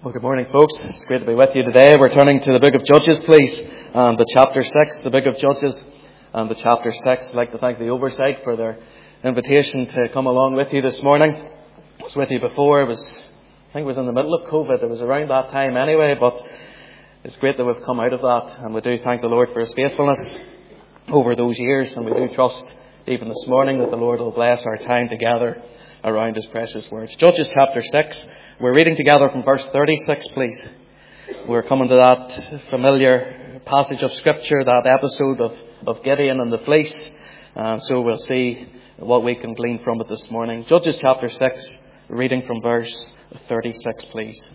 Well, good morning, folks. It's great to be with you today. We're turning to the book of Judges, please, and the chapter 6, the book of Judges, and the chapter 6. I'd like to thank the Oversight for their invitation to come along with you this morning. I was with you before. I think it was in the middle of COVID. It was around that time anyway, but it's great that we've come out of that, and we do thank the Lord for His faithfulness over those years, and we do trust even this morning that the Lord will bless our time together around His precious words. Judges chapter 6. We're reading together from verse 36, please. We're coming to that familiar passage of Scripture, that episode of Gideon and the fleece. So we'll see what we can glean from it this morning. Judges chapter 6, reading from verse 36, please.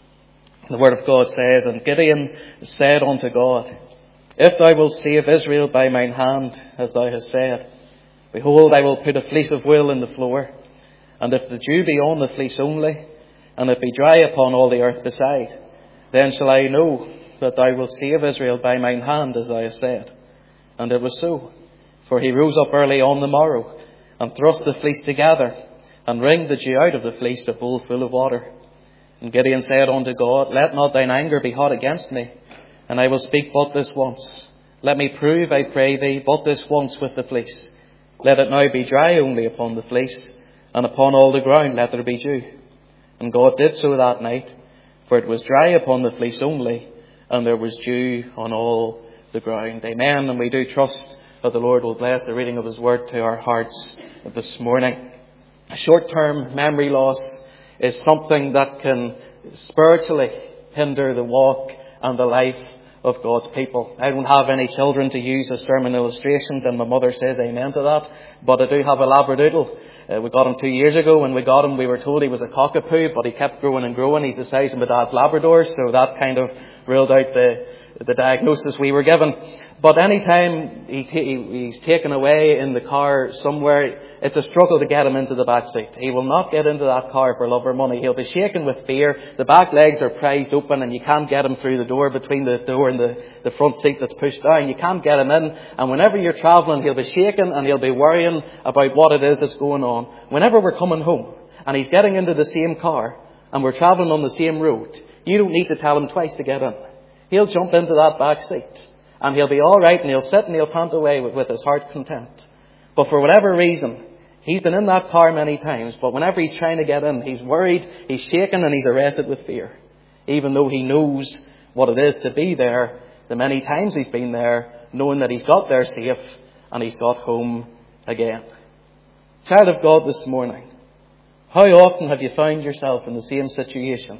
The Word of God says, "And Gideon said unto God, If thou wilt save Israel by mine hand, as thou hast said, behold, I will put a fleece of wool in the floor. And if the dew be on the fleece only, and it be dry upon all the earth beside, then shall I know that thou wilt save Israel by mine hand, as thou hast said. And it was so. For he rose up early on the morrow, and thrust the fleece together, and wringed the dew out of the fleece, a bowl full of water. And Gideon said unto God, Let not thine anger be hot against me, and I will speak but this once. Let me prove, I pray thee, but this once with the fleece. Let it now be dry only upon the fleece, and upon all the ground let there be dew. And God did so that night, for it was dry upon the fleece only, and there was dew on all the ground." Amen. And we do trust that the Lord will bless the reading of His word to our hearts this morning. Short-term memory loss is something that can spiritually hinder the walk and the life of God's people. I don't have any children to use as sermon illustrations, and my mother says amen to that, but I do have a Labradoodle. We got him 2 years ago. When we got him, we were told he was a cockapoo, but he kept growing and growing. He's the size of my dad's Labrador, so that kind of ruled out the diagnosis we were given. But any time he's taken away in the car somewhere, it's a struggle to get him into the back seat. He will not get into that car for love or money. He'll be shaking with fear. The back legs are prized open, and you can't get him through the door between the door and the front seat that's pushed down. You can't get him in. And whenever you're travelling, he'll be shaking and he'll be worrying about what it is that's going on. Whenever we're coming home and he's getting into the same car and we're travelling on the same road, you don't need to tell him twice to get in. He'll jump into that back seat. And he'll be all right, and he'll sit and he'll pant away with his heart content. But for whatever reason, he's been in that car many times, but whenever he's trying to get in, he's worried, he's shaken, and he's arrested with fear. Even though he knows what it is to be there, the many times he's been there, knowing that he's got there safe and he's got home again. Child of God, this morning, how often have you found yourself in the same situation,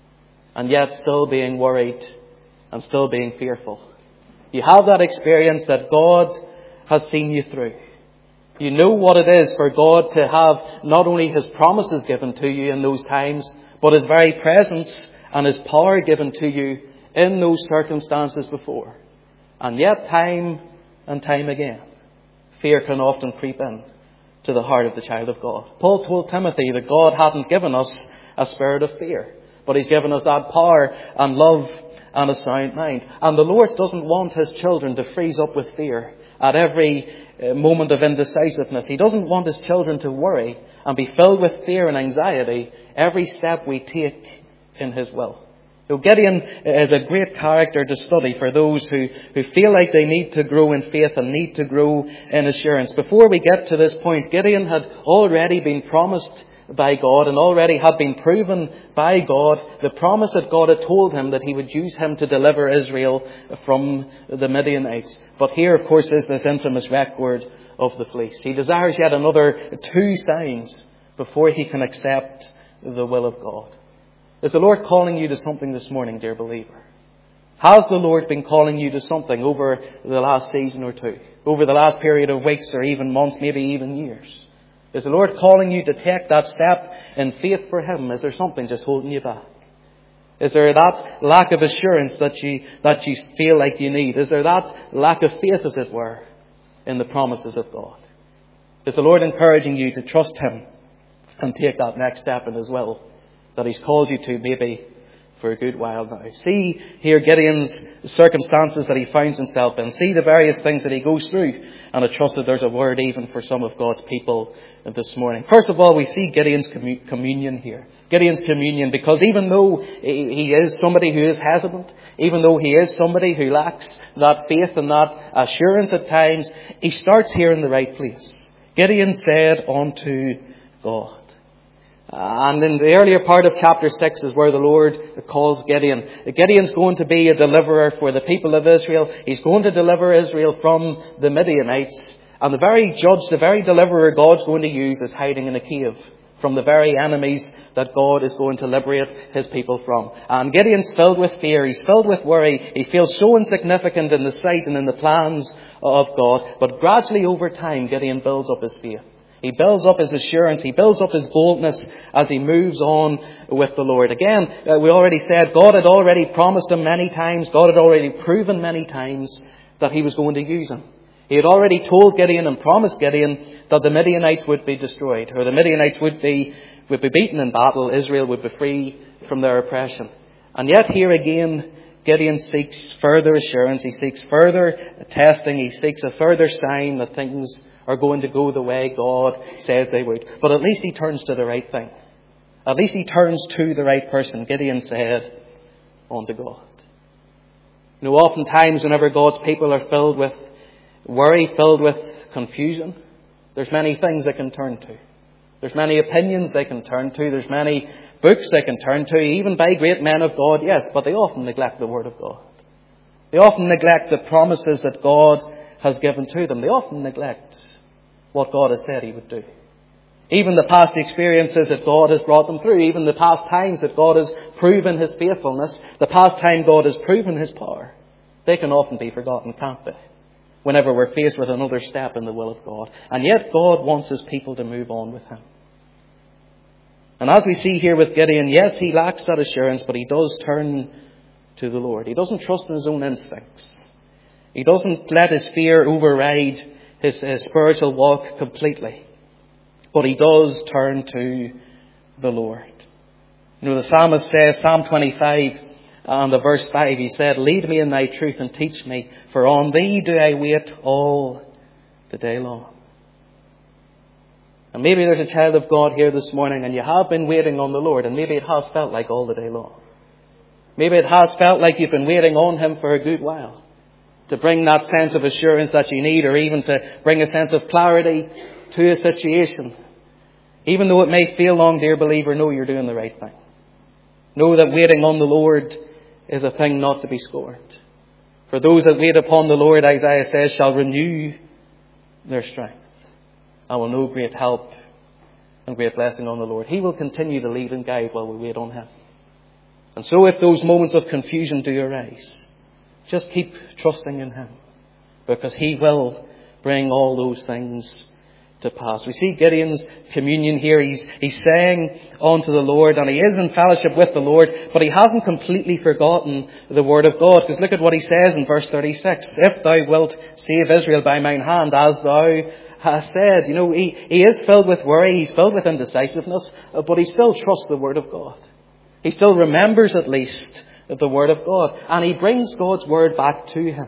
and yet still being worried and still being fearful? You have that experience that God has seen you through. You know what it is for God to have not only His promises given to you in those times, but His very presence and His power given to you in those circumstances before. And yet, time and time again, fear can often creep in to the heart of the child of God. Paul told Timothy that God hadn't given us a spirit of fear, but He's given us that power and love and a sound mind. And the Lord doesn't want His children to freeze up with fear at every moment of indecisiveness. He doesn't want His children to worry and be filled with fear and anxiety every step we take in His will. So Gideon is a great character to study for those who feel like they need to grow in faith and need to grow in assurance. Before we get to this point, Gideon had already been promised by God and already had been proven by God the promise that God had told him that He would use him to deliver Israel from the Midianites. But here, of course, is this infamous record of the fleece. He desires yet another 2 signs before he can accept the will of God. Is the Lord calling you to something this morning, dear believer? Has the Lord been calling you to something over the last season or two? Over the last period of weeks or even months, maybe even years? Is the Lord calling you to take that step in faith for Him? Is there something just holding you back? Is there that lack of assurance that you feel like you need? Is there that lack of faith, as it were, in the promises of God? Is the Lord encouraging you to trust Him and take that next step in His will that He's called you to, maybe for a good while now. See here Gideon's circumstances that he finds himself in. See the various things that he goes through. And I trust that there's a word even for some of God's people this morning. First of all, we see Gideon's communion here. Gideon's communion, because even though he is somebody who is hesitant, even though he is somebody who lacks that faith and that assurance at times, he starts here in the right place. Gideon said unto God. And in the earlier part of chapter 6 is where the Lord calls Gideon. Gideon's going to be a deliverer for the people of Israel. He's going to deliver Israel from the Midianites. And the very judge, the very deliverer God's going to use is hiding in a cave from the very enemies that God is going to liberate his people from. And Gideon's filled with fear. He's filled with worry. He feels so insignificant in the sight and in the plans of God. But gradually over time, Gideon builds up his faith. He builds up his assurance. He builds up his boldness as he moves on with the Lord. Again, we already said God had already promised him many times. God had already proven many times that he was going to use him. He had already told Gideon and promised Gideon that the Midianites would be destroyed, or the Midianites would be beaten in battle. Israel would be free from their oppression. And yet here again, Gideon seeks further assurance. He seeks further testing. He seeks a further sign that things are going to go the way God says they would. But at least he turns to the right thing. At least he turns to the right person. Gideon said unto God. You know, oftentimes whenever God's people are filled with worry, filled with confusion, there's many things they can turn to. There's many opinions they can turn to. There's many books they can turn to, even by great men of God, yes, but they often neglect the Word of God. They often neglect the promises that God has given to them. They often neglect what God has said he would do. Even the past experiences that God has brought them through, even the past times that God has proven his faithfulness, the past time God has proven his power, they can often be forgotten, can't they? Whenever we're faced with another step in the will of God. And yet God wants his people to move on with him. And as we see here with Gideon, yes, he lacks that assurance, but he does turn to the Lord. He doesn't trust in his own instincts. He doesn't let his fear override his spiritual walk completely. But he does turn to the Lord. You know, the psalmist says, Psalm 25, and the verse 5, he said, lead me in thy truth and teach me, for on thee do I wait all the day long. And maybe there's a child of God here this morning and you have been waiting on the Lord, and maybe it has felt like all the day long. Maybe it has felt like you've been waiting on him for a good while to bring that sense of assurance that you need, or even to bring a sense of clarity to a situation. Even though it may feel long, dear believer, know you're doing the right thing. Know that waiting on the Lord is a thing not to be scorned. For those that wait upon the Lord, Isaiah says, shall renew their strength. I will know great help and great blessing on the Lord. He will continue to lead and guide while we wait on him. And so if those moments of confusion do arise, just keep trusting in him, because he will bring all those things to pass. We see Gideon's communion here. He's saying unto the Lord, and he is in fellowship with the Lord, but he hasn't completely forgotten the word of God. Because look at what he says in verse 36. If thou wilt save Israel by mine hand, as thou hast said. You know, he is filled with worry. He's filled with indecisiveness, but he still trusts the word of God. He still remembers at least the word of God. And he brings God's word back to him.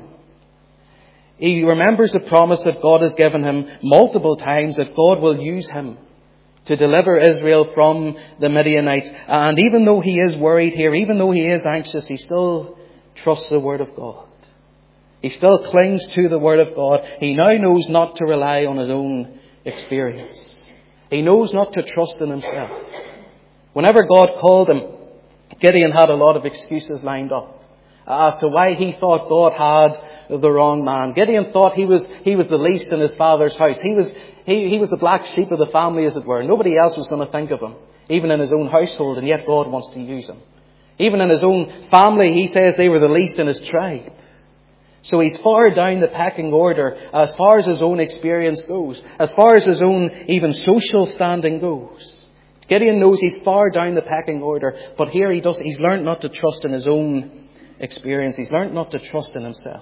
He remembers the promise that God has given him multiple times, that God will use him to deliver Israel from the Midianites. And even though he is worried here, even though he is anxious, he still trusts the word of God. He still clings to the word of God. He now knows not to rely on his own experience. He knows not to trust in himself. Whenever God called him, Gideon had a lot of excuses lined up as to why he thought God had the wrong man. Gideon thought he was the least in his father's house. He was the black sheep of the family, as it were. Nobody else was going to think of him, even in his own household, and yet God wants to use him. Even in his own family, he says they were the least in his tribe. So he's far down the pecking order as far as his own experience goes, as far as his own even social standing goes. Gideon knows he's far down the pecking order, but here he's learned not to trust in his own experience. He's learned not to trust in himself.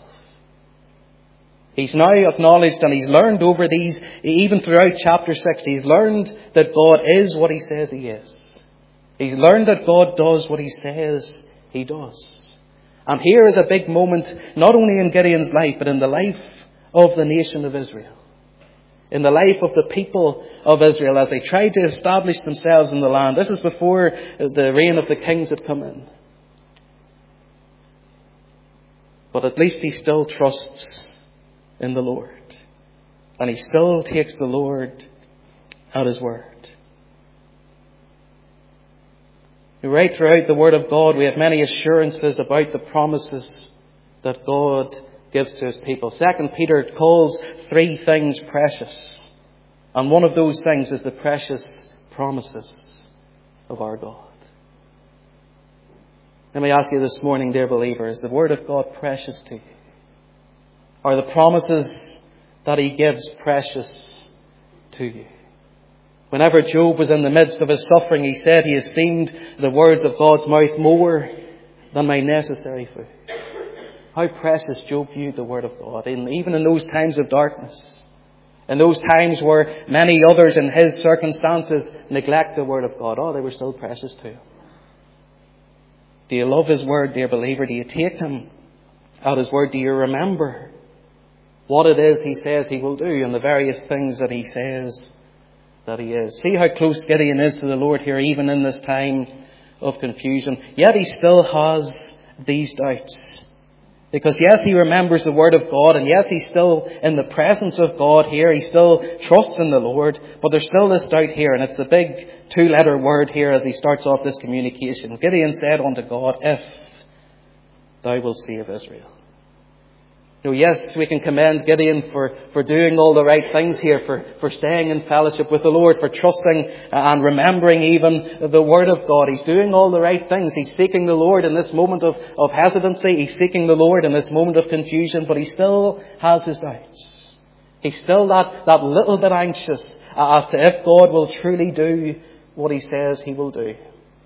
He's now acknowledged, and he's learned over these, even throughout chapter 6, he's learned that God is what he says he is. He's learned that God does what he says He does. And here is a big moment, not only in Gideon's life, but in the life of the nation of Israel. In the life of the people of Israel as they tried to establish themselves in the land. This is before the reign of the kings had come in. But at least he still trusts in the Lord. And he still takes the Lord at his word. Right throughout the Word of God, we have many assurances about the promises that God gives to his people. 2 Peter calls 3 things precious. And one of those things is the precious promises of our God. Let me ask you this morning, dear believer, is the Word of God precious to you? Are the promises that he gives precious to you? Whenever Job was in the midst of his suffering, he said he esteemed the words of God's mouth more than my necessary food. How precious Job viewed the Word of God, even in those times of darkness. In those times where many others in his circumstances neglect the Word of God. Oh, they were still precious to him. Do you love his Word, dear believer? Do you take him at his word? Do you remember what it is he says he will do and the various things that he says that he is? See how close Gideon is to the Lord here, even in this time of confusion. Yet he still has these doubts. Because yes, he remembers the Word of God, and yes, he's still in the presence of God here. He still trusts in the Lord, but there's still this doubt here, and it's a big 2-letter word here as he starts off this communication. Gideon said unto God, if thou wilt save Israel. You know, yes, we can commend Gideon for doing all the right things here, for staying in fellowship with the Lord, for trusting and remembering even the Word of God. He's doing all the right things. He's seeking the Lord in this moment of hesitancy. He's seeking the Lord in this moment of confusion, but he still has his doubts. He's still that little bit anxious as to if God will truly do what he says he will do.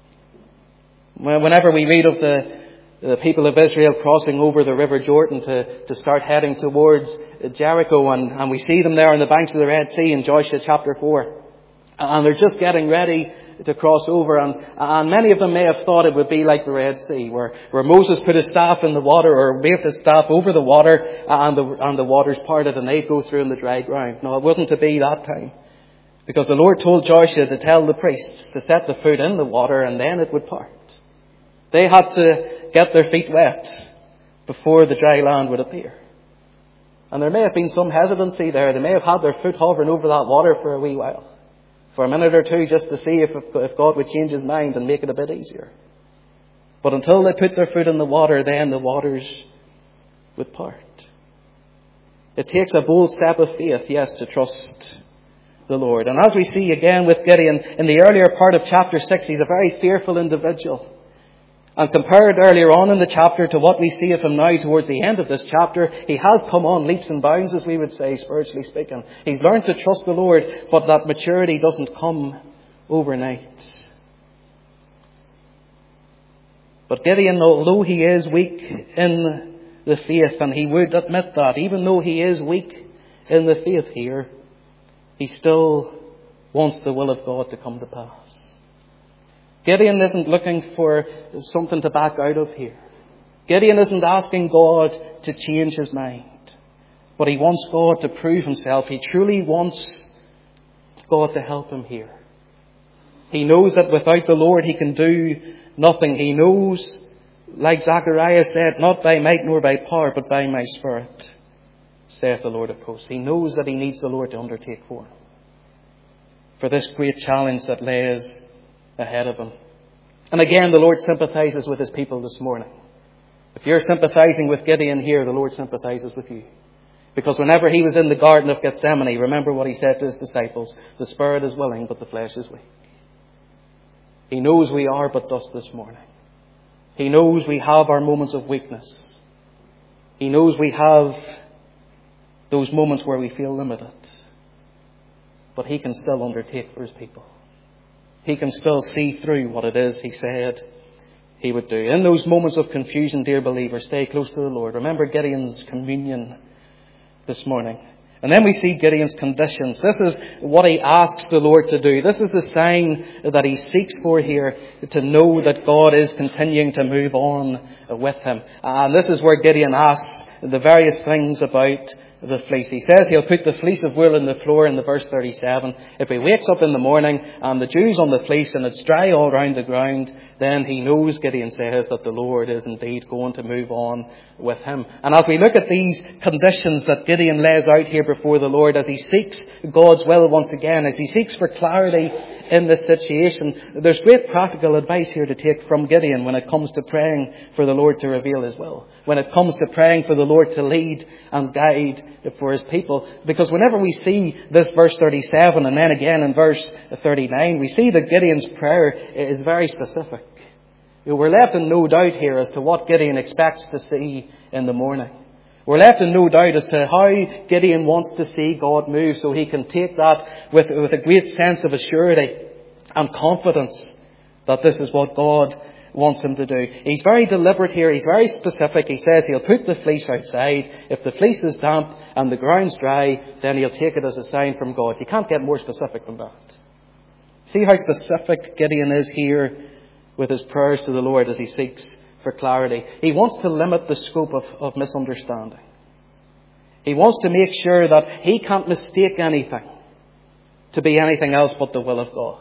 Whenever we read of the people of Israel crossing over the River Jordan to start heading towards Jericho, and we see them there on the banks of the Red Sea in Joshua chapter 4. And they're just getting ready to cross over, and many of them may have thought it would be like the Red Sea, where Moses put his staff in the water, or waved his staff over the water, and the waters parted, and they'd go through in the dry ground. No, it wasn't to be that time. Because the Lord told Joshua to tell the priests to set the foot in the water, and then it would part. They had to get their feet wet before the dry land would appear. And there may have been some hesitancy there. They may have had their foot hovering over that water for a wee while, for a minute or two, just to see if God would change his mind and make it a bit easier. But until they put their foot in the water, then the waters would part. It takes a bold step of faith, yes, to trust the Lord. And as we see again with Gideon in the earlier part of chapter 6, he's a very fearful individual. And compared earlier on in the chapter to what we see of him now towards the end of this chapter, he has come on leaps and bounds, as we would say, spiritually speaking. He's learned to trust the Lord, but that maturity doesn't come overnight. But Gideon, although he is weak in the faith, and he would admit that, even though he is weak in the faith here, he still wants the will of God to come to pass. Gideon isn't looking for something to back out of here. Gideon isn't asking God to change his mind. But he wants God to prove himself. He truly wants God to help him here. He knows that without the Lord he can do nothing. He knows, like Zechariah said, not by might nor by power, but by my Spirit, saith the Lord of hosts. He knows that he needs the Lord to undertake for him, for this great challenge that lays ahead of him. And again, the Lord sympathizes with his people this morning. If you're sympathizing with Gideon here, the Lord sympathizes with you. Because whenever he was in the Garden of Gethsemane, remember what he said to his disciples, the spirit is willing, but the flesh is weak. He knows we are but dust this morning. He knows we have our moments of weakness. He knows we have those moments where we feel limited. But he can still undertake for his people. He can still see through what it is he said he would do. In those moments of confusion, dear believer, stay close to the Lord. Remember Gideon's communion this morning. And then we see Gideon's conditions. This is what he asks the Lord to do. This is the sign that he seeks for here, to know that God is continuing to move on with him. And this is where Gideon asks the various things about the fleece. He says he'll put the fleece of wool on the floor in the verse 37. If he wakes up in the morning and the dew's on the fleece and it's dry all around the ground, then he knows, Gideon says, that the Lord is indeed going to move on with him. And as we look at these conditions that Gideon lays out here before the Lord, as he seeks God's will once again, as he seeks for clarity in this situation, there's great practical advice here to take from Gideon when it comes to praying for the Lord to reveal his will. When it comes to praying for the Lord to lead and guide for his people. Because whenever we see this verse 37 and then again in verse 39, we see that Gideon's prayer is very specific. We're left in no doubt here as to what Gideon expects to see in the morning. We're left in no doubt as to how Gideon wants to see God move, so he can take that with a great sense of assurity and confidence that this is what God wants him to do. He's very deliberate here. He's very specific. He says he'll put the fleece outside. If the fleece is damp and the ground's dry, then he'll take it as a sign from God. You can't get more specific than that. See how specific Gideon is here with his prayers to the Lord as he seeks for clarity. He wants to limit the scope of misunderstanding. He wants to make sure that he can't mistake anything to be anything else but the will of God.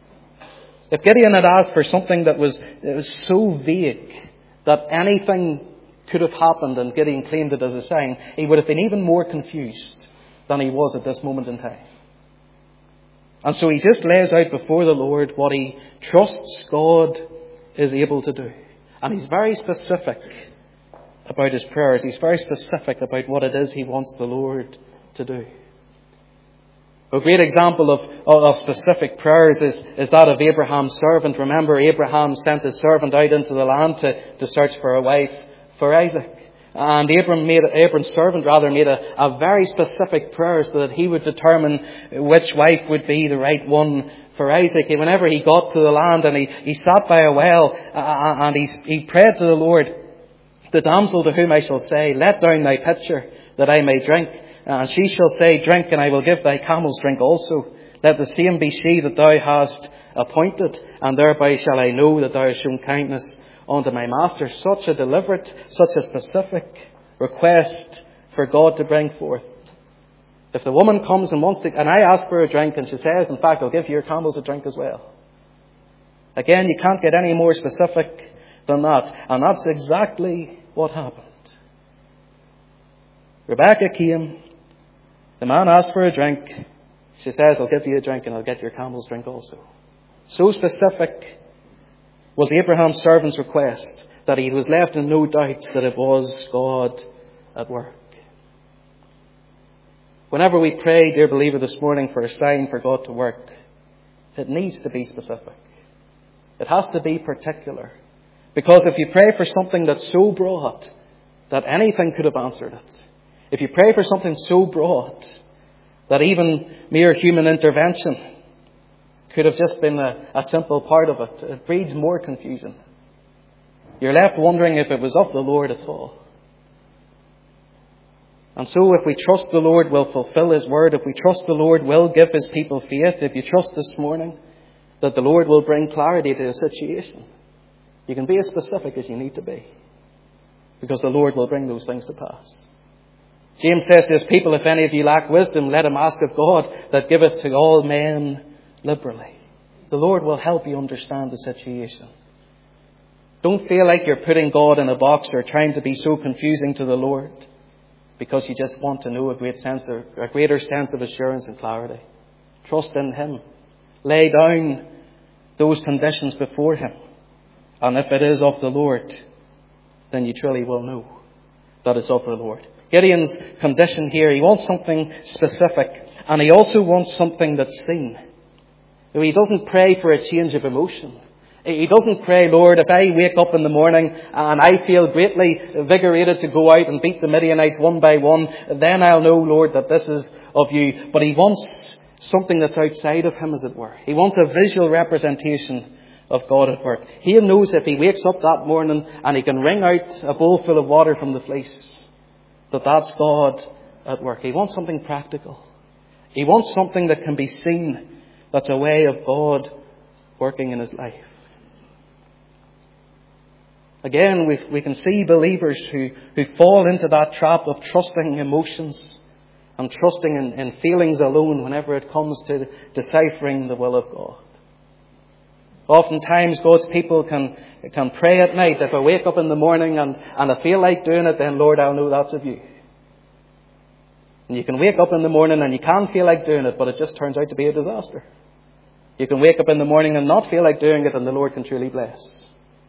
If Gideon had asked for something that was so vague that anything could have happened and Gideon claimed it as a sign, he would have been even more confused than he was at this moment in time. And so he just lays out before the Lord what he trusts God is able to do. And he's very specific about his prayers. He's very specific about what it is he wants the Lord to do. A great example of specific prayers is that of Abraham's servant. Remember, Abraham sent his servant out into the land to search for a wife for Isaac. And Abram's servant made a very specific prayer so that he would determine which wife would be the right one for Isaac. And whenever he got to the land and he sat by a well and he prayed to the Lord, the damsel to whom I shall say, let down thy pitcher that I may drink. And she shall say, drink, and I will give thy camels drink also. Let the same be she that thou hast appointed, and thereby shall I know that thou hast shown kindness unto my master. Such a deliberate, such a specific request for God to bring forth. If the woman comes and and I ask for a drink, and she says, in fact, I'll give your camels a drink as well. Again, you can't get any more specific than that. And that's exactly what happened. Rebecca came. The man asked for a drink. She says, I'll give you a drink and I'll get your camels drink also. So specific was Abraham's servant's request that he was left in no doubt that it was God at work. Whenever we pray, dear believer, this morning for a sign for God to work, it needs to be specific. It has to be particular. Because if you pray for something that's so broad that anything could have answered it, if you pray for something so broad that even mere human intervention could have just been a simple part of it, it breeds more confusion. You're left wondering if it was of the Lord at all. And so if we trust the Lord will fulfill His word, if we trust the Lord will give His people faith, if you trust this morning that the Lord will bring clarity to a situation, you can be as specific as you need to be, because the Lord will bring those things to pass. James says to his people, if any of you lack wisdom, let him ask of God that giveth to all men liberally. The Lord will help you understand the situation. Don't feel like you're putting God in a box or trying to be so confusing to the Lord because you just want to know a greater sense of assurance and clarity. Trust in Him. Lay down those conditions before Him. And if it is of the Lord, then you truly will know that it's of the Lord. Gideon's condition here, he wants something specific, and he also wants something that's seen. He doesn't pray for a change of emotion. He doesn't pray, Lord, if I wake up in the morning and I feel greatly invigorated to go out and beat the Midianites one by one, then I'll know, Lord, that this is of you. But he wants something that's outside of him, as it were. He wants a visual representation of God at work. He knows if he wakes up that morning and he can wring out a bowl full of water from the fleece, that's God at work. He wants something practical. He wants something that can be seen, that's a way of God working in his life. Again, we can see believers who fall into that trap of trusting emotions and trusting in feelings alone whenever it comes to deciphering the will of God. Oftentimes God's people can pray at night. If I wake up in the morning and I feel like doing it, then Lord, I'll know that's of you. And you can wake up in the morning and you can feel like doing it, but it just turns out to be a disaster. You can wake up in the morning and not feel like doing it, and the Lord can truly bless.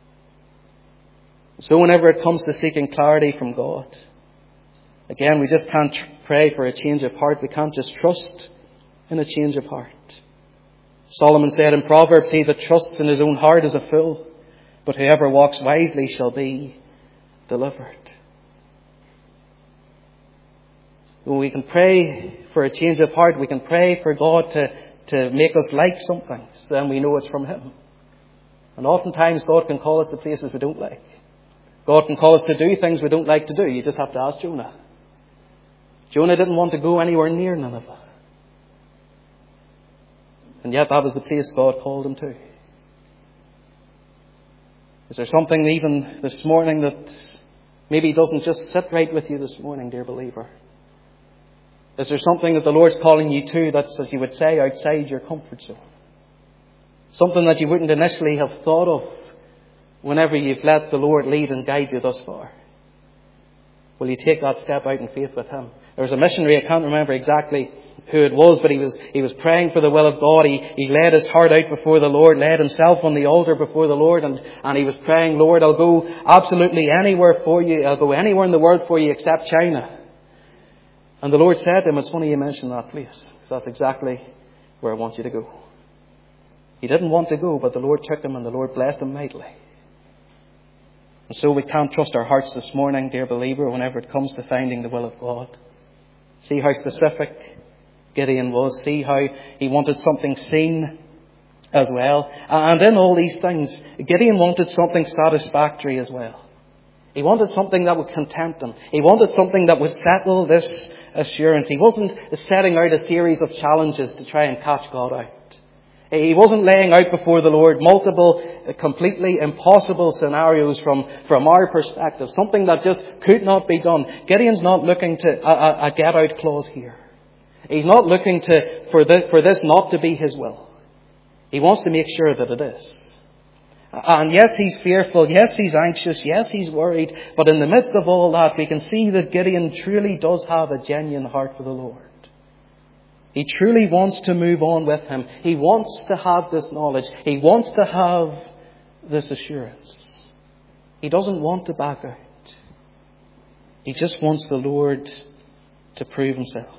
So whenever it comes to seeking clarity from God, again, we just can't pray for a change of heart. We can't just trust in a change of heart. Solomon said in Proverbs, he that trusts in his own heart is a fool, but whoever walks wisely shall be delivered. When we can pray for a change of heart, we can pray for God to make us like something, so then we know it's from him. And oftentimes God can call us to places we don't like. God can call us to do things we don't like to do. You just have to ask Jonah. Jonah didn't want to go anywhere near Nineveh. And yet that was the place God called him to. Is there something even this morning that maybe doesn't just sit right with you this morning, dear believer? Is there something that the Lord's calling you to that's, as you would say, outside your comfort zone? Something that you wouldn't initially have thought of whenever you've let the Lord lead and guide you thus far? Will you take that step out in faith with him? There was a missionary, I can't remember exactly who it was, but he was praying for the will of God. He laid his heart out before the Lord, laid himself on the altar before the Lord, and he was praying, Lord, I'll go absolutely anywhere for you. I'll go anywhere in the world for you except China. And the Lord said to him, it's funny you mentioned that place. That's exactly where I want you to go. He didn't want to go, but the Lord took him and the Lord blessed him mightily. And so we can't trust our hearts this morning, dear believer, whenever it comes to finding the will of God. See how specific Gideon was. See how he wanted something seen as well. And in all these things, Gideon wanted something satisfactory as well. He wanted something that would content him. He wanted something that would settle this assurance. He wasn't setting out a series of challenges to try and catch God out. He wasn't laying out before the Lord multiple, completely impossible scenarios from our perspective. Something that just could not be done. Gideon's not looking to a get-out clause here. He's not looking for this not to be his will. He wants to make sure that it is. And yes, he's fearful. Yes, he's anxious. Yes, he's worried. But in the midst of all that, we can see that Gideon truly does have a genuine heart for the Lord. He truly wants to move on with him. He wants to have this knowledge. He wants to have this assurance. He doesn't want to back out. He just wants the Lord to prove himself.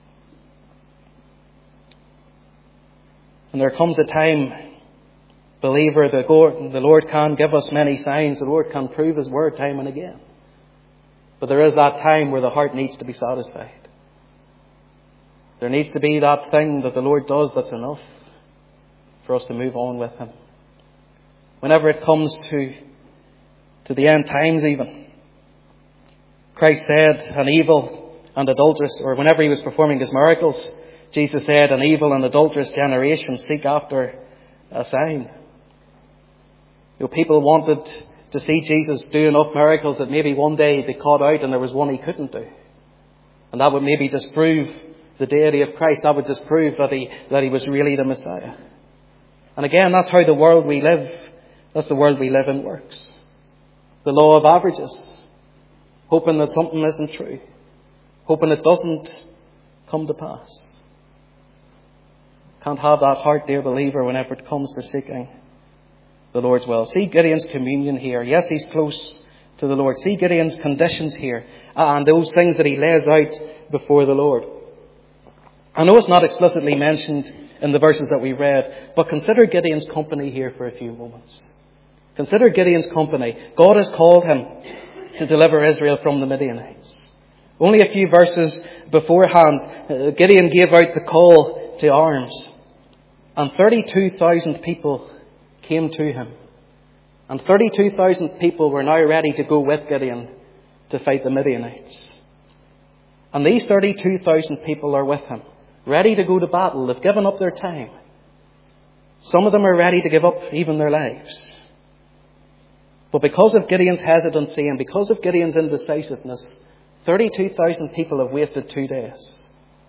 And there comes a time, believer, the Lord can give us many signs. The Lord can prove his word time and again. But there is that time where the heart needs to be satisfied. There needs to be that thing that the Lord does that's enough for us to move on with him. Whenever it comes to the end times even, Christ said, an evil and adulterous, or whenever he was performing his miracles, Jesus said, an evil and adulterous generation seek after a sign. People wanted to see Jesus do enough miracles that maybe one day he'd be caught out and there was one he couldn't do. And that would maybe disprove the deity of Christ. That would disprove that he was really the Messiah. And again, that's how the world we live, that's the world we live in works. The law of averages. Hoping that something isn't true. Hoping it doesn't come to pass. Can't have that heart, dear believer, whenever it comes to seeking the Lord's will. See Gideon's communion here. Yes, he's close to the Lord. See Gideon's conditions here and those things that he lays out before the Lord. I know it's not explicitly mentioned in the verses that we read, but consider Gideon's company here for a few moments. Consider Gideon's company. God has called him to deliver Israel from the Midianites. Only a few verses beforehand, Gideon gave out the call to arms. And 32,000 people came to him. And 32,000 people were now ready to go with Gideon to fight the Midianites. And these 32,000 people are with him, ready to go to battle. They've given up their time. Some of them are ready to give up even their lives. But because of Gideon's hesitancy and because of Gideon's indecisiveness, 32,000 people have wasted 2 days.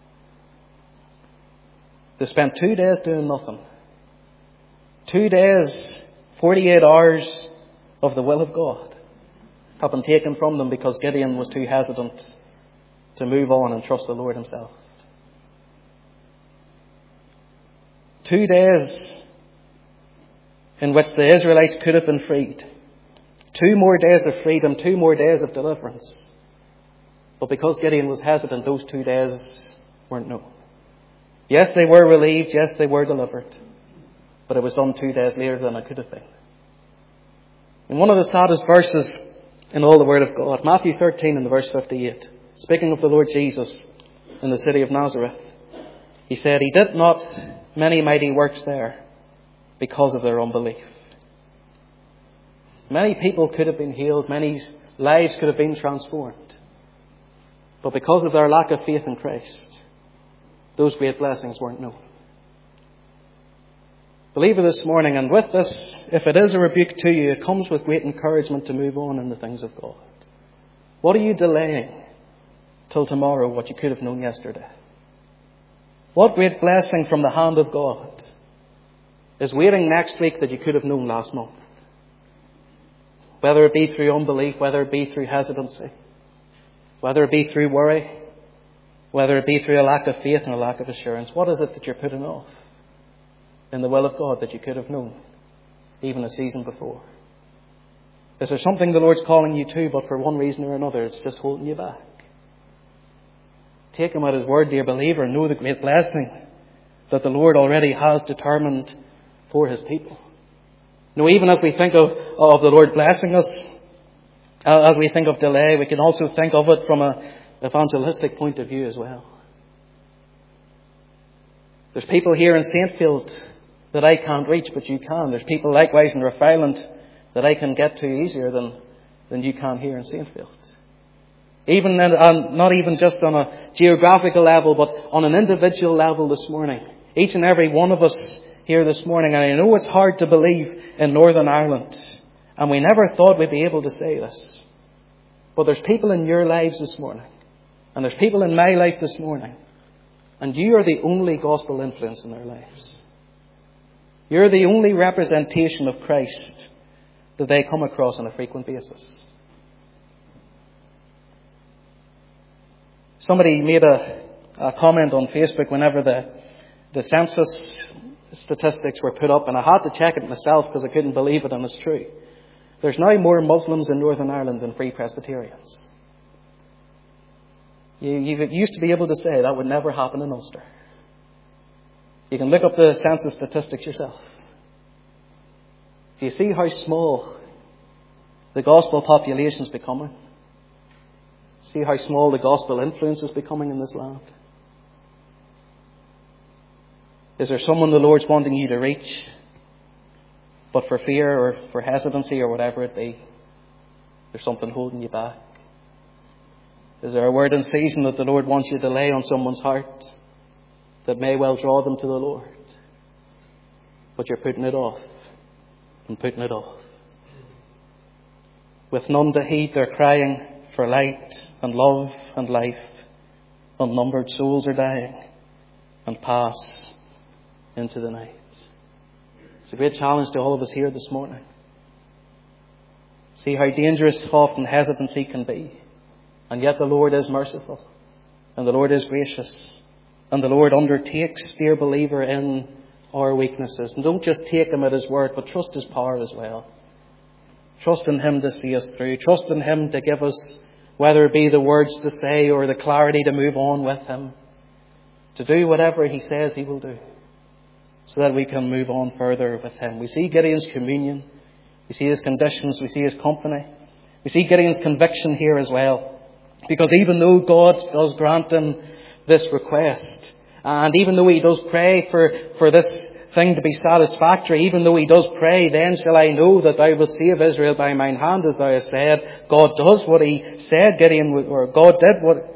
They spent 2 days doing nothing. 2 days, 48 hours of the will of God have been taken from them because Gideon was too hesitant to move on and trust the Lord himself. 2 days in which the Israelites could have been freed. 2 more days of freedom, 2 more days of deliverance. But because Gideon was hesitant, those 2 days weren't known. Yes, they were relieved. Yes, they were delivered. But it was done 2 days later than it could have been. In one of the saddest verses in all the Word of God, Matthew 13 and verse 58, speaking of the Lord Jesus in the city of Nazareth, he said, He did not many mighty works there because of their unbelief. Many people could have been healed. Many lives could have been transformed. But because of their lack of faith in Christ, those great blessings weren't known. Believer, this morning, and with this, if it is a rebuke to you, it comes with great encouragement to move on in the things of God. What are you delaying till tomorrow what you could have known yesterday? What great blessing from the hand of God is waiting next week that you could have known last month? Whether it be through unbelief, whether it be through hesitancy, whether it be through worry, whether it be through a lack of faith and a lack of assurance. What is it that you're putting off in the will of God that you could have known even a season before? Is there something the Lord's calling you to, but for one reason or another it's just holding you back? Take him at his word, dear believer, and know the great blessing that the Lord already has determined for his people. Now, even as we think of the Lord blessing us, as we think of delay, we can also think of it from an evangelistic point of view as well. There's people here in Saintfield that I can't reach, but you can. There's people likewise in Rathfeiland that I can get to easier than you can here in Saintfield. Even not even just on a geographical level, but on an individual level this morning. Each and every one of us here this morning, and I know it's hard to believe in Northern Ireland, and we never thought we'd be able to say this, but there's people in your lives this morning, and there's people in my life this morning, and you are the only gospel influence in their lives. You're the only representation of Christ that they come across on a frequent basis. Somebody made a comment on Facebook whenever the census statistics were put up, and I had to check it myself because I couldn't believe it, and it's true. There's now more Muslims in Northern Ireland than Free Presbyterians. You used to be able to say that would never happen in Ulster. You can look up the census statistics yourself. Do you see how small the gospel population is becoming? See how small the gospel influence is becoming in this land? Is there someone the Lord's wanting you to reach, but for fear or for hesitancy or whatever it be, there's something holding you back? Is there a word in season that the Lord wants you to lay on someone's heart that may well draw them to the Lord, but you're putting it off and putting it off? With none to heed, they're crying for light and love and life. Unnumbered souls are dying and pass into the night. It's a great challenge to all of us here this morning. See how dangerous often hesitancy can be. And yet the Lord is merciful. And the Lord is gracious. And the Lord undertakes, dear believer, in our weaknesses. And don't just take him at his word, but trust his power as well. Trust in him to see us through. Trust in him to give us, whether it be the words to say or the clarity to move on with him, to do whatever he says he will do, so that we can move on further with him. We see Gideon's communion. We see his conditions. We see his company. We see Gideon's conviction here as well. Because even though God does grant him this request, and even though he does pray for this thing to be satisfactory, even though he does pray, then shall I know that thou wilt save Israel by mine hand, as thou hast said. God does what he said Gideon would, or God did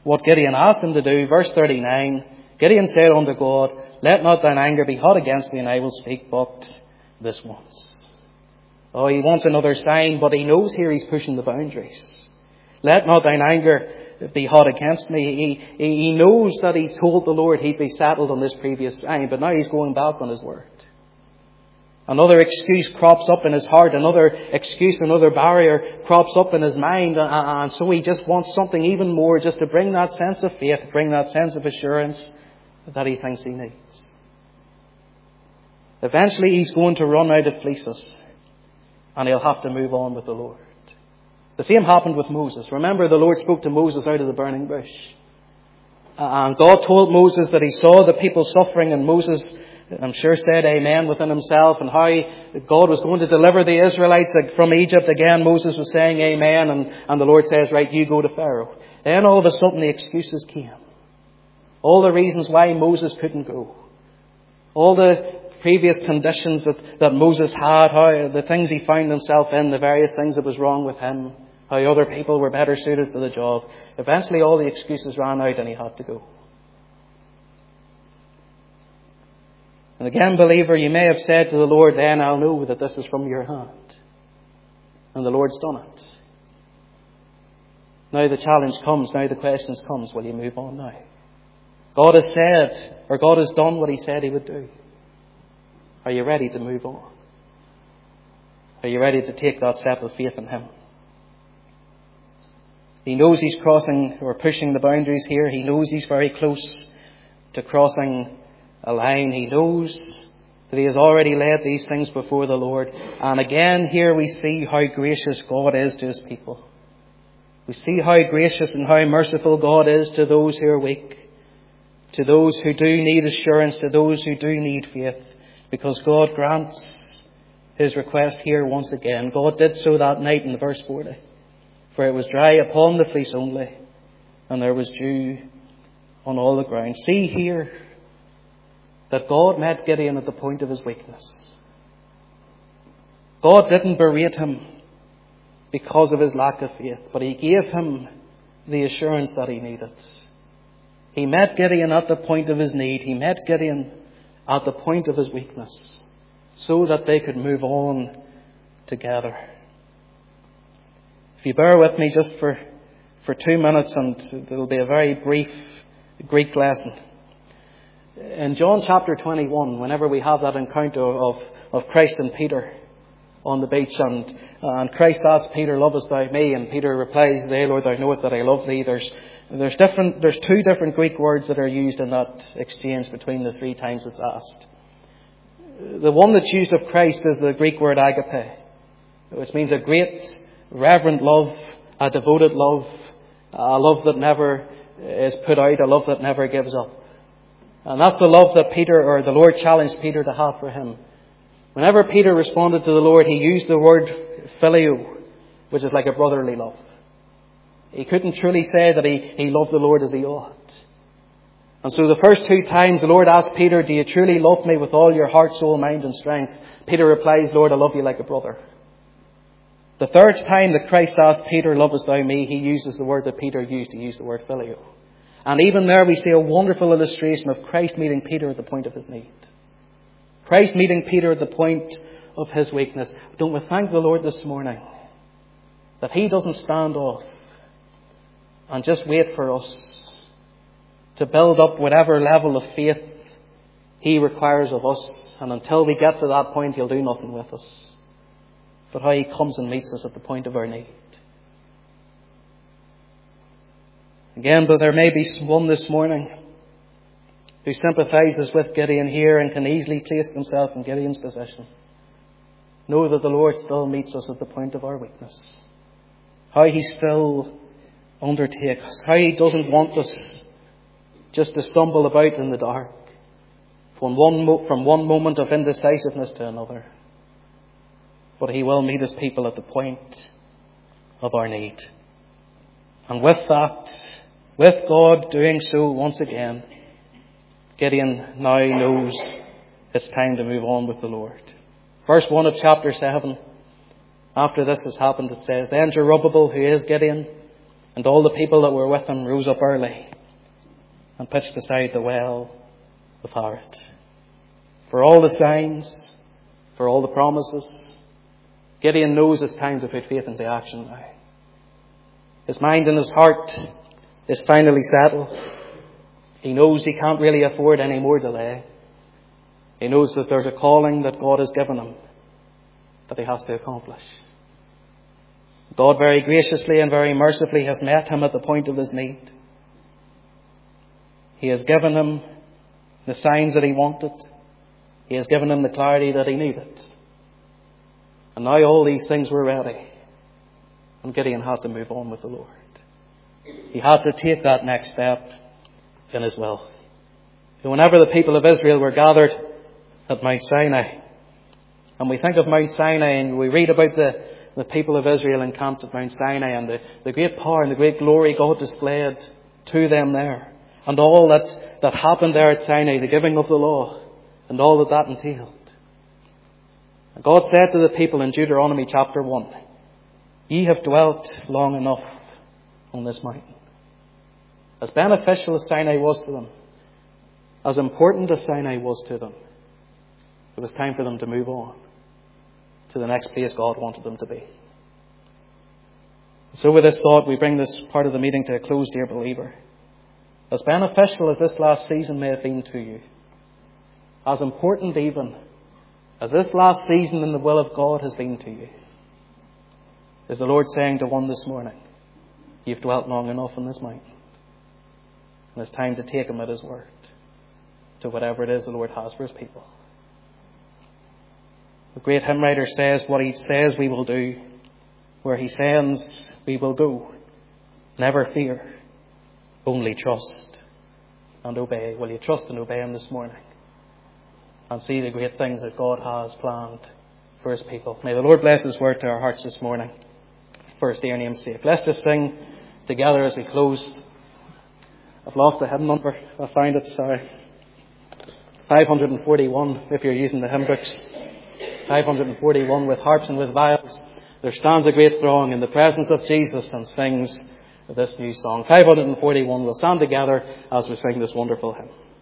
what Gideon asked him to do. Verse 39, Gideon said unto God, let not thine anger be hot against me, and I will speak but this once. Oh, he wants another sign, but he knows here he's pushing the boundaries. Let not thine anger be hot against me. He knows that he told the Lord he'd be settled on this previous sign, but now he's going back on his word. Another excuse crops up in his heart. Another excuse, another barrier crops up in his mind. And so he just wants something even more, just to bring that sense of faith, bring that sense of assurance that he thinks he needs. Eventually he's going to run out of fleeces, and he'll have to move on with the Lord. The same happened with Moses. Remember, the Lord spoke to Moses out of the burning bush. And God told Moses that he saw the people suffering, and Moses, I'm sure, said amen within himself, and how God was going to deliver the Israelites from Egypt. Again, Moses was saying amen, and the Lord says, right, you go to Pharaoh. Then all of a sudden the excuses came. All the reasons why Moses couldn't go. All the previous conditions that Moses had, how the things he found himself in, the various things that was wrong with him, how other people were better suited for the job. Eventually all the excuses ran out and he had to go. And again, believer, you may have said to the Lord, then I'll know that this is from your hand. And the Lord's done it. Now the challenge comes, now the questions comes, will you move on now? God has said, or God has done what he said he would do. Are you ready to move on? Are you ready to take that step of faith in him? He knows he's crossing or pushing the boundaries here. He knows he's very close to crossing a line. He knows that he has already laid these things before the Lord. And again, here we see how gracious God is to his people. We see how gracious and how merciful God is to those who are weak, to those who do need assurance, to those who do need faith, because God grants his request here once again. God did so that night in verse 40. For it was dry upon the fleece only, and there was dew on all the ground. See here that God met Gideon at the point of his weakness. God didn't berate him because of his lack of faith, but he gave him the assurance that he needed. He met Gideon at the point of his need. He met Gideon at the point of his weakness, so that they could move on together. If you bear with me just for 2 minutes, and it'll be a very brief Greek lesson. In John chapter 21, whenever we have that encounter of Christ and Peter on the beach, and Christ asks Peter, lovest thou me? And Peter replies, yea, Lord, thou knowest that I love thee. There's 2 different Greek words that are used in that exchange between the 3 times it's asked. The one that's used of Christ is the Greek word agape, which means a great, reverent love, a devoted love, a love that never is put out, a love that never gives up. And that's the love that Peter, or the Lord, challenged Peter to have for him. Whenever Peter responded to the Lord, he used the word phileo, which is like a brotherly love. He couldn't truly say that he loved the Lord as he ought. And so the first 2 times the Lord asked Peter, do you truly love me with all your heart, soul, mind and strength? Peter replies, Lord, I love you like a brother. The 3rd time that Christ asked Peter, lovest thou me? He uses the word that Peter used. He used the word phileo. And even there we see a wonderful illustration of Christ meeting Peter at the point of his need. Christ meeting Peter at the point of his weakness. Don't we thank the Lord this morning that he doesn't stand off and just wait for us to build up whatever level of faith he requires of us. And until we get to that point, he'll do nothing with us. But how he comes and meets us at the point of our need. Again, but there may be one this morning who sympathises with Gideon here and can easily place himself in Gideon's position. Know that the Lord still meets us at the point of our weakness. How he still undertakes. How he doesn't want us just to stumble about in the dark from one moment of indecisiveness to another. But he will meet his people at the point of our need. And with that, with God doing so once again, Gideon now knows it's time to move on with the Lord. Verse 1 of chapter 7, after this has happened, it says, Then Jerubbaal, who is Gideon, And all the people that were with him rose up early and pitched beside the well of Harod. For all the signs, for all the promises, Gideon knows it's time to put faith into action now. His mind and his heart is finally settled. He knows he can't really afford any more delay. He knows that there's a calling that God has given him that he has to accomplish. God very graciously and very mercifully has met him at the point of his need. He has given him the signs that he wanted. He has given him the clarity that he needed. And now all these things were ready. And Gideon had to move on with the Lord. He had to take that next step in his will. And whenever the people of Israel were gathered at Mount Sinai, and we think of Mount Sinai and we read about the people of Israel encamped at Mount Sinai and the great power and the great glory God displayed to them there, and all that happened there at Sinai, the giving of the law, and all that entailed. And God said to the people in Deuteronomy chapter 1, "Ye have dwelt long enough on this mountain." As beneficial as Sinai was to them, as important as Sinai was to them, it was time for them to move on to the next place God wanted them to be. So with this thought, we bring this part of the meeting to a close, dear believer. As beneficial as this last season may have been to you, as important even as this last season in the will of God has been to you, is the Lord saying to one this morning, you've dwelt long enough on this mountain. And it's time to take him at his word to whatever it is the Lord has for his people. The great hymn writer says, what he says we will do, where he sends we will go. Never fear, only trust and obey. Will you trust and obey him this morning and see the great things that God has planned for his people? May the Lord bless his word to our hearts this morning for his dear name's sake. Let's just sing together as we close. I've lost the hymn number. I found it, sorry. 541 if you're using the hymn books. 541 with harps and with viols. There stands a great throng in the presence of Jesus and sings this new song. 541. We'll stand together as we sing this wonderful hymn.